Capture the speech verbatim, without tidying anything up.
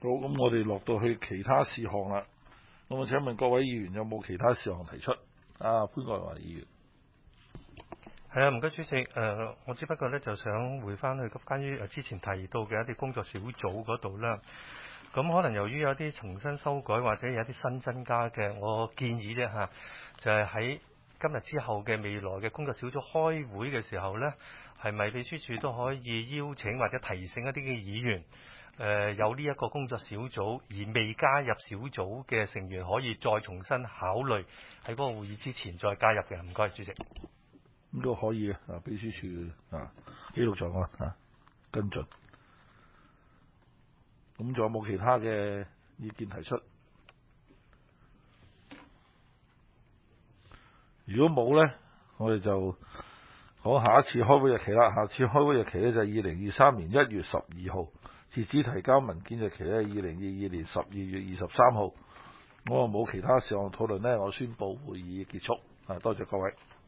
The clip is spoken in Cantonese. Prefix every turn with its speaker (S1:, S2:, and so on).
S1: 好，咁我哋落到去其他事項啦。咁我請問各位議員有冇其他事項提出？啊，潘國華議員。
S2: 係啊，唔該主席。誒、呃，我只不過咧就想回翻去關於誒之前提到嘅一啲工作小組嗰度啦。咁可能由於有啲重新修改或者有啲新增加嘅，我建議啫嚇，就係、是、喺今日之後嘅未來嘅工作小組開會嘅時候呢，係咪秘書處都可以邀請或者提醒一啲嘅議員？誒、呃、有呢一個工作小組而未加入小組嘅成員，可以再重新考慮喺嗰個會議之前再加入嘅。唔該，主席。
S1: 咁都可以嘅，啊，秘書處啊記錄在案啊，跟進。咁仲有冇其他嘅意見提出？如果冇呢，我哋就講下一次開會日期啦。下次開會日期呢，就係二零二三年一月十二號。截止提交文件日期呢，二零二二年十二月二十三號。我冇其他事項討論呢，我宣布會議結束。啊，多謝各位。